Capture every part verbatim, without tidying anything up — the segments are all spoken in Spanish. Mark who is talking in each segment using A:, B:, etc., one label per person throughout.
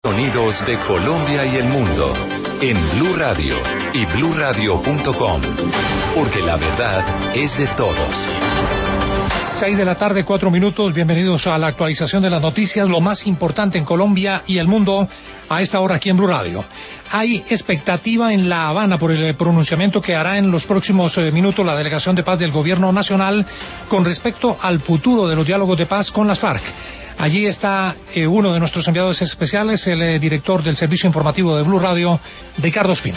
A: Sonidos de Colombia y el mundo en Blue Radio y blue radio punto com, porque la verdad es de todos.
B: Seis de la tarde, cuatro minutos. Bienvenidos a la actualización de las noticias, lo más importante en Colombia y el mundo a esta hora aquí en Blue Radio. Hay expectativa en La Habana por el pronunciamiento que hará en los próximos eh, minutos la Delegación de Paz del Gobierno Nacional con respecto al futuro de los diálogos de paz con las FARC. Allí está eh, uno de nuestros enviados especiales, el eh, director del servicio informativo de Blue Radio, Ricardo Ospina.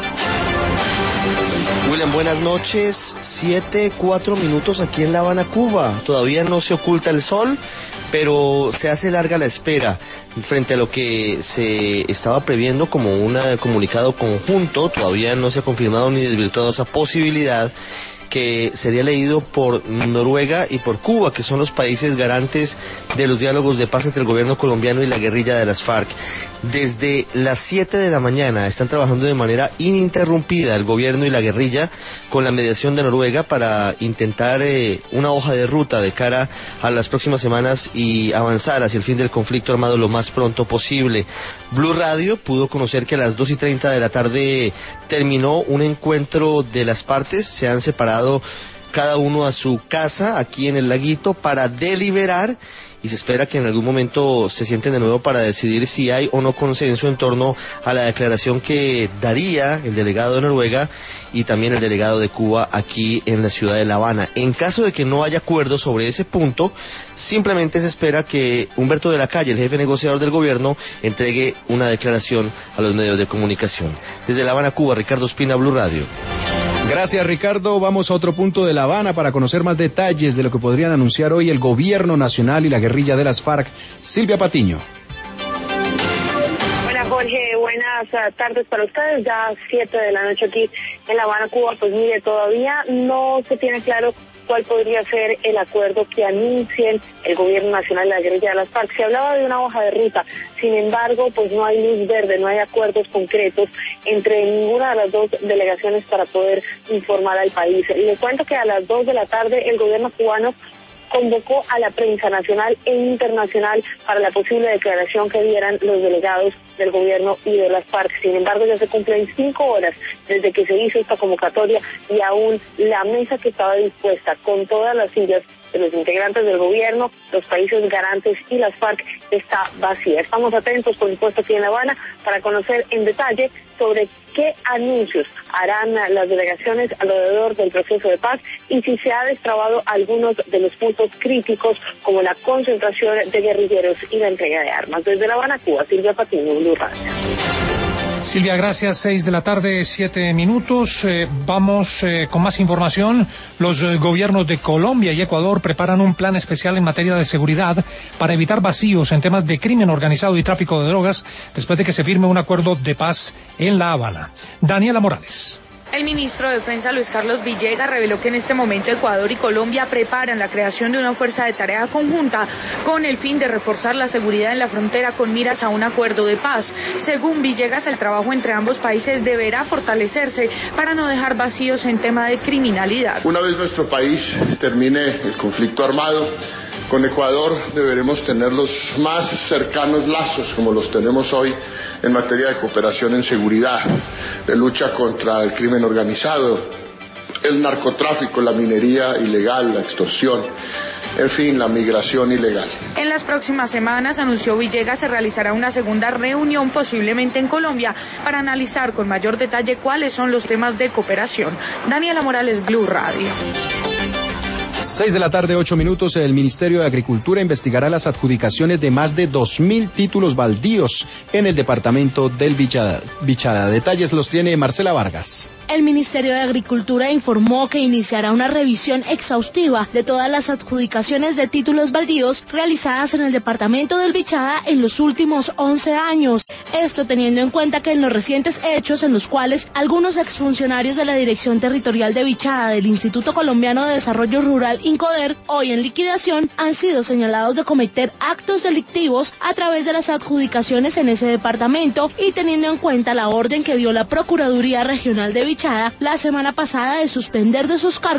C: William, buenas noches. Siete, cuatro minutos aquí en La Habana, Cuba. Todavía no se oculta el sol, pero se hace larga la espera frente a lo que se estaba previendo como un comunicado conjunto. Todavía no se ha confirmado ni desvirtuado esa posibilidad, que sería leído por Noruega y por Cuba, que son los países garantes de los diálogos de paz entre el gobierno colombiano y la guerrilla de las FARC. Desde las siete de la mañana están trabajando de manera ininterrumpida el gobierno y la guerrilla con la mediación de Noruega para intentar eh, una hoja de ruta de cara a las próximas semanas y avanzar hacia el fin del conflicto armado lo más pronto posible. Blue Radio pudo conocer que a las dos y treinta de la tarde terminó un encuentro de las partes. Se han separado cada uno a su casa aquí en el laguito para deliberar, y se espera que en algún momento se sienten de nuevo para decidir si hay o no consenso en torno a la declaración que daría el delegado de Noruega y también el delegado de Cuba aquí en la ciudad de La Habana. En caso de que no haya acuerdo sobre ese punto, simplemente se espera que Humberto de la Calle, el jefe negociador del gobierno, entregue una declaración a los medios de comunicación. Desde La Habana, Cuba, Ricardo Ospina, Blue Radio.
D: Gracias, Ricardo. Vamos a otro punto de La Habana para conocer más detalles de lo que podrían anunciar hoy el gobierno nacional y la guerrilla de las FARC. Silvia Patiño.
E: Buenas, Jorge. Buenas tardes para ustedes. Ya siete de la noche aquí en La Habana, Cuba. Pues mire, todavía no se tiene claro cuál podría ser el acuerdo que anuncien el gobierno nacional y la guerrilla de las FARC. Se hablaba de una hoja de ruta, sin embargo, pues no hay luz verde, no hay acuerdos concretos entre ninguna de las dos delegaciones para poder informar al país. Le cuento que a las dos de la tarde el gobierno cubano convocó a la prensa nacional e internacional para la posible declaración que dieran los delegados del gobierno y de las FARC. Sin embargo, ya se cumplen cinco horas desde que se hizo esta convocatoria y aún la mesa que estaba dispuesta con todas las sillas de los integrantes del gobierno, los países garantes y las FARC está vacía. Estamos atentos, por supuesto, aquí en La Habana para conocer en detalle sobre qué anuncios harán las delegaciones alrededor del proceso de paz y si se ha destrabado algunos de los puntos críticos como la concentración de guerrilleros y la entrega de armas. Desde La Habana, Cuba, Silvia Patiño, Blue Radio.
B: Silvia, gracias. Seis de la tarde, siete minutos. Eh, vamos eh, con más información. Los eh, gobiernos de Colombia y Ecuador preparan un plan especial en materia de seguridad para evitar vacíos en temas de crimen organizado y tráfico de drogas después de que se firme un acuerdo de paz en La Habana. Daniela Morales.
F: El ministro de Defensa, Luis Carlos Villegas, reveló que en este momento Ecuador y Colombia preparan la creación de una fuerza de tarea conjunta con el fin de reforzar la seguridad en la frontera con miras a un acuerdo de paz. Según Villegas, el trabajo entre ambos países deberá fortalecerse para no dejar vacíos en tema de criminalidad.
G: Una vez nuestro país termine el conflicto armado con Ecuador, deberemos tener los más cercanos lazos como los tenemos hoy en materia de cooperación en seguridad, de lucha contra el crimen organizado, el narcotráfico, la minería ilegal, la extorsión, en fin, la migración ilegal.
F: En las próximas semanas, anunció Villegas, se realizará una segunda reunión posiblemente en Colombia para analizar con mayor detalle cuáles son los temas de cooperación. Daniela Morales, Blue Radio.
D: Seis de la tarde, ocho minutos. El Ministerio de Agricultura investigará las adjudicaciones de más de dos mil títulos baldíos en el departamento del Bichada. Bichada. Detalles los tiene Marcela Vargas.
H: El Ministerio de Agricultura informó que iniciará una revisión exhaustiva de todas las adjudicaciones de títulos baldíos realizadas en el departamento del Bichada en los últimos once años. Esto teniendo en cuenta que en los recientes hechos en los cuales algunos exfuncionarios de la Dirección Territorial de Bichada del Instituto Colombiano de Desarrollo Rural, INCODER, hoy en liquidación, han sido señalados de cometer actos delictivos a través de las adjudicaciones en ese departamento y teniendo en cuenta la orden que dio la Procuraduría Regional de Bichada la semana pasada de suspender de sus cargos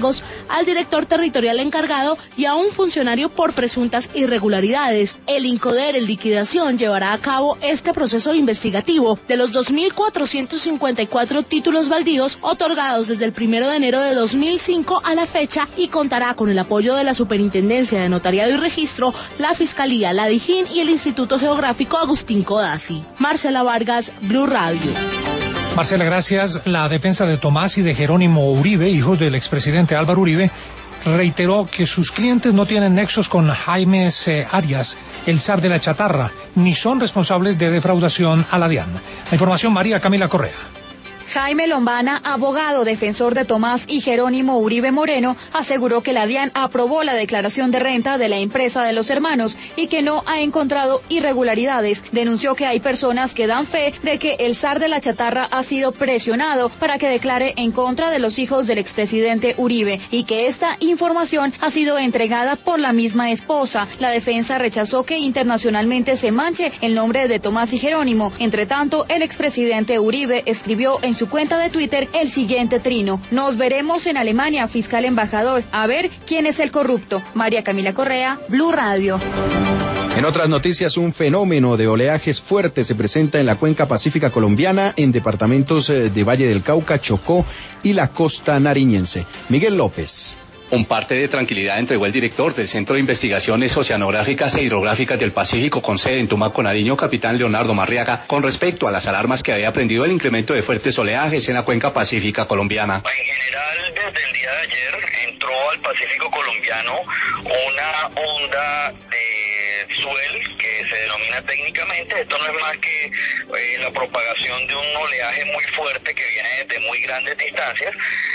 H: al director territorial encargado y a un funcionario por presuntas irregularidades. El INCODER en liquidación llevará a cabo este proceso investigativo de los dos mil cuatrocientos cincuenta y cuatro títulos baldíos otorgados desde el primero de enero de dos mil cinco a la fecha y contará con el apoyo de la Superintendencia de Notariado y Registro, la Fiscalía, la DIJÍN y el Instituto Geográfico Agustín Codazzi. Marcela Vargas, Blue Radio.
B: Marcela, gracias. La defensa de Tomás y de Jerónimo Uribe, hijos del expresidente Álvaro Uribe, reiteró que sus clientes no tienen nexos con Jaime C. Arias, el zar de la chatarra, ni son responsables de defraudación a la DIAN. La información, María Camila Correa.
I: Jaime Lombana, abogado defensor de Tomás y Jerónimo Uribe Moreno, aseguró que la DIAN aprobó la declaración de renta de la empresa de los hermanos y que no ha encontrado irregularidades. Denunció que hay personas que dan fe de que el zar de la chatarra ha sido presionado para que declare en contra de los hijos del expresidente Uribe y que esta información ha sido entregada por la misma esposa. La defensa rechazó que internacionalmente se manche el nombre de Tomás y Jerónimo. Entre tanto, el expresidente Uribe escribió en su cuenta de Twitter el siguiente trino: nos veremos en Alemania, fiscal embajador, a ver quién es el corrupto. María Camila Correa, Blue Radio.
D: En otras noticias, un fenómeno de oleajes fuertes se presenta en la cuenca pacífica colombiana, en departamentos de Valle del Cauca, Chocó y la costa nariñense. Miguel López.
J: Un parte de tranquilidad entregó el director del Centro de Investigaciones Oceanográficas e Hidrográficas del Pacífico con sede en Tumaco, Nariño, capitán Leonardo Marriaga, con respecto a las alarmas que había prendido el incremento de fuertes oleajes en la cuenca pacífica colombiana.
K: En general, desde el día de ayer entró al Pacífico colombiano una onda de swell que se denomina técnicamente. Esto no es más que eh, la propagación de un oleaje muy fuerte que viene desde muy grandes distancias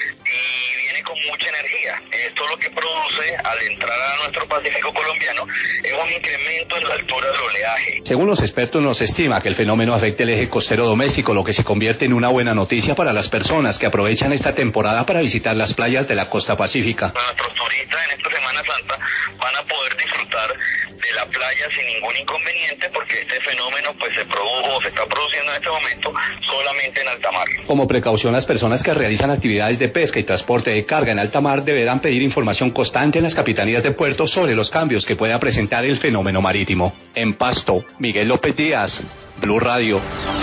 K: y viene con mucha energía. Esto lo que produce al entrar a nuestro Pacífico colombiano es un incremento en la altura del oleaje.
J: Según los expertos, nos estima que el fenómeno afecta el eje costero doméstico, lo que se convierte en una buena noticia para las personas que aprovechan esta temporada para visitar las playas de la costa pacífica.
K: Nuestros turistas en esta Semana Santa van a poder disfrutar de la playa sin ningún inconveniente porque este fenómeno pues se produjo o se está produciendo en este momento solamente en alta mar.
J: Como precaución, las personas que realizan actividades de pesca y transporte de carga en alta mar deberán pedir información constante en las capitanías de puertos sobre los cambios que pueda presentar el fenómeno marítimo. En Pasto, Miguel López Díaz, Blue Radio.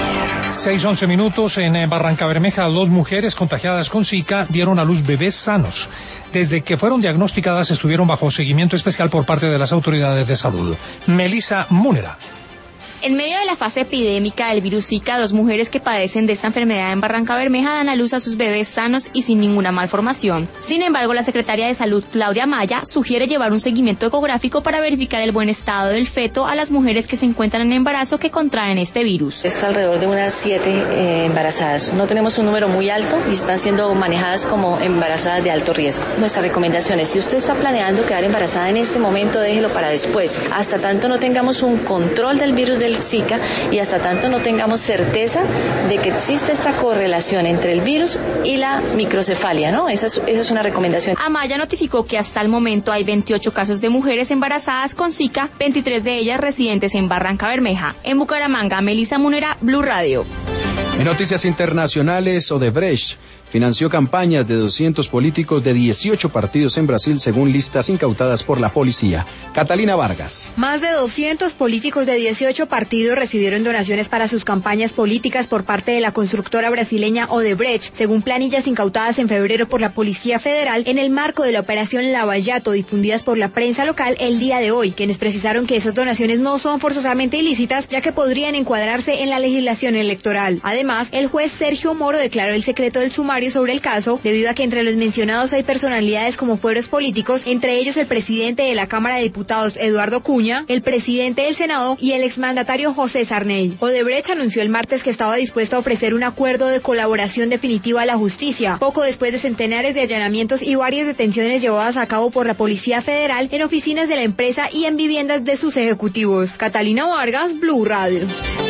B: Seis once minutos. En Barrancabermeja, dos mujeres contagiadas con Zika dieron a luz bebés sanos. Desde que fueron diagnosticadas estuvieron bajo seguimiento especial por parte de las autoridades de salud. Melissa Múnera.
L: En medio de la fase epidémica del virus Zika, dos mujeres que padecen de esta enfermedad en Barrancabermeja dan a luz a sus bebés sanos y sin ninguna malformación. Sin embargo, la secretaria de Salud, Claudia Maya, sugiere llevar un seguimiento ecográfico para verificar el buen estado del feto a las mujeres que se encuentran en embarazo que contraen este virus.
M: Es alrededor de unas siete eh, embarazadas. No tenemos un número muy alto y están siendo manejadas como embarazadas de alto riesgo. Nuestra recomendación es, si usted está planeando quedar embarazada en este momento, déjelo para después. Hasta tanto no tengamos un control del virus del Zika y hasta tanto no tengamos certeza de que existe esta correlación entre el virus y la microcefalia, ¿no? Esa es, esa es una recomendación.
L: Amaya notificó que hasta el momento hay veintiocho casos de mujeres embarazadas con Zika, veintitrés de ellas residentes en Barrancabermeja. En Bucaramanga, Melissa Munera, Blue Radio.
D: En noticias internacionales, Odebrecht financió campañas de doscientos políticos de dieciocho partidos en Brasil, según listas incautadas por la policía. Catalina Vargas.
N: Más de doscientos políticos de dieciocho partidos recibieron donaciones para sus campañas políticas por parte de la constructora brasileña Odebrecht, según planillas incautadas en febrero por la Policía Federal en el marco de la operación Lava Jato, difundidas por la prensa local el día de hoy, quienes precisaron que esas donaciones no son forzosamente ilícitas, ya que podrían encuadrarse en la legislación electoral. Además, el juez Sergio Moro declaró el secreto del sumario sobre el caso, debido a que entre los mencionados hay personalidades como fueros políticos, entre ellos el presidente de la Cámara de Diputados, Eduardo Cuña, el presidente del Senado y el exmandatario José Sarney. Odebrecht anunció el martes que estaba dispuesta a ofrecer un acuerdo de colaboración definitiva a la justicia, poco después de centenares de allanamientos y varias detenciones llevadas a cabo por la Policía Federal en oficinas de la empresa y en viviendas de sus ejecutivos. Catalina Vargas, Blue Radio.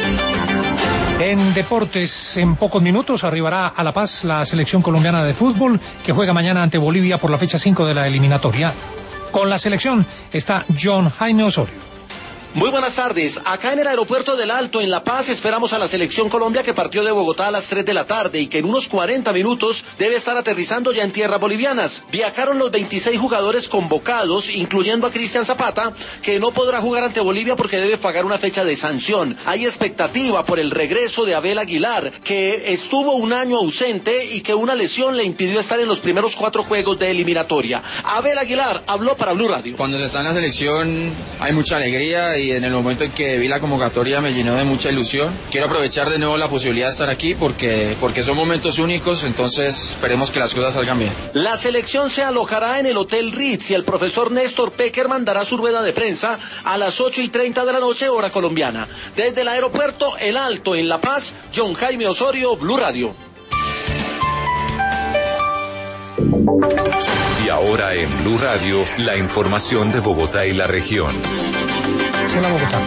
B: En deportes, en pocos minutos arribará a La Paz la selección colombiana de fútbol que juega mañana ante Bolivia por la fecha cinco de la eliminatoria. Con la selección está John Jaime Osorio.
O: Muy buenas tardes. Acá en el aeropuerto del Alto, en La Paz, esperamos a la selección Colombia que partió de Bogotá a las tres de la tarde y que en unos cuarenta minutos debe estar aterrizando ya en tierras bolivianas. Viajaron los veintiséis jugadores convocados, incluyendo a Cristian Zapata, que no podrá jugar ante Bolivia porque debe pagar una fecha de sanción. Hay expectativa por el regreso de Abel Aguilar, que estuvo un año ausente y que una lesión le impidió estar en los primeros cuatro juegos de eliminatoria. Abel Aguilar habló para Blue Radio.
P: Cuando se está en la selección hay mucha alegría y en el momento en que vi la convocatoria me llenó de mucha ilusión. Quiero aprovechar de nuevo la posibilidad de estar aquí porque, porque son momentos únicos, entonces esperemos que las cosas salgan bien.
O: La selección se alojará en el Hotel Ritz y el profesor Néstor Peckerman dará su rueda de prensa a las ocho y treinta de la noche, hora colombiana. Desde el aeropuerto El Alto, en La Paz, John Jaime Osorio, Blue Radio.
A: Y ahora en Blue Radio, la información de Bogotá y la región.
B: La Bogotá.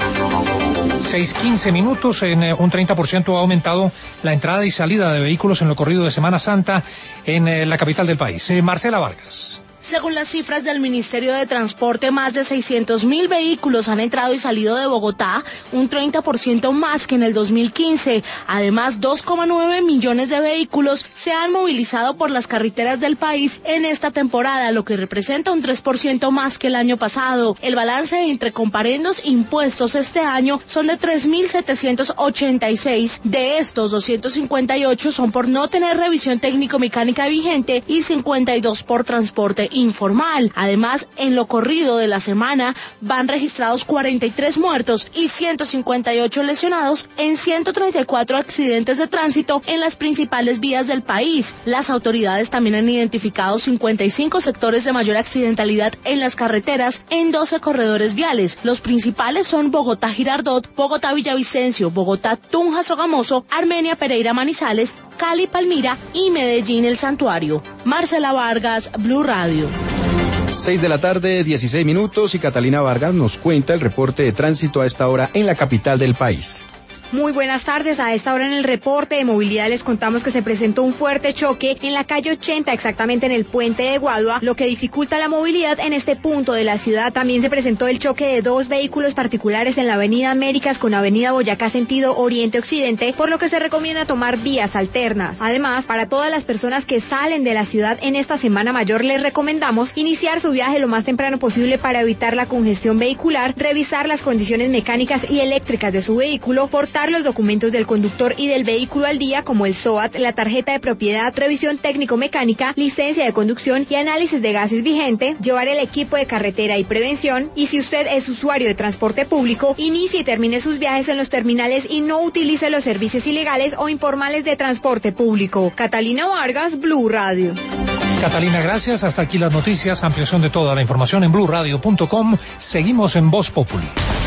B: seis quince minutos, en eh, un treinta por ciento ha aumentado la entrada y salida de vehículos en lo corrido de Semana Santa en eh, la capital del país. Eh, Marcela Vargas.
H: Según las cifras del Ministerio de Transporte, más de seiscientos mil vehículos han entrado y salido de Bogotá, un treinta por ciento más que en el dos mil quince. Además, dos coma nueve millones de vehículos se han movilizado por las carreteras del país en esta temporada, lo que representa un tres por ciento más que el año pasado. El balance entre comparendos e impuestos este año son de tres mil setecientos ochenta y seis. De estos, doscientos cincuenta y ocho son por no tener revisión técnico-mecánica vigente y cincuenta y dos por transporte informal. Además, en lo corrido de la semana van registrados cuarenta y tres muertos y ciento cincuenta y ocho lesionados en ciento treinta y cuatro accidentes de tránsito en las principales vías del país. Las autoridades también han identificado cincuenta y cinco sectores de mayor accidentalidad en las carreteras en doce corredores viales. Los principales son Bogotá-Girardot, Bogotá-Villavicencio, Bogotá-Tunja Sogamoso, Armenia-Pereira Manizales, Cali-Palmira y Medellín-El Santuario. Marcela Vargas, Blue Radio.
D: Seis de la tarde, dieciséis minutos, y Catalina Vargas nos cuenta el reporte de tránsito a esta hora en la capital del país.
N: Muy buenas tardes. A esta hora en el reporte de movilidad les contamos que se presentó un fuerte choque en la calle ochenta, exactamente en el puente de Guadua, lo que dificulta la movilidad en este punto de la ciudad. También se presentó el choque de dos vehículos particulares en la avenida Américas con avenida Boyacá sentido oriente-occidente, por lo que se recomienda tomar vías alternas. Además, para todas las personas que salen de la ciudad en esta Semana Mayor, les recomendamos iniciar su viaje lo más temprano posible para evitar la congestión vehicular, revisar las condiciones mecánicas y eléctricas de su vehículo, portar los documentos del conductor y del vehículo al día, como el S O A T, la tarjeta de propiedad, revisión técnico-mecánica, licencia de conducción y análisis de gases vigente, llevar el equipo de carretera y prevención. Y si usted es usuario de transporte público, inicie y termine sus viajes en los terminales y no utilice los servicios ilegales o informales de transporte público. Catalina Vargas, Blue Radio.
B: Catalina, gracias. Hasta aquí las noticias. Ampliación de toda la información en blue radio punto com. Seguimos en Voz Populi.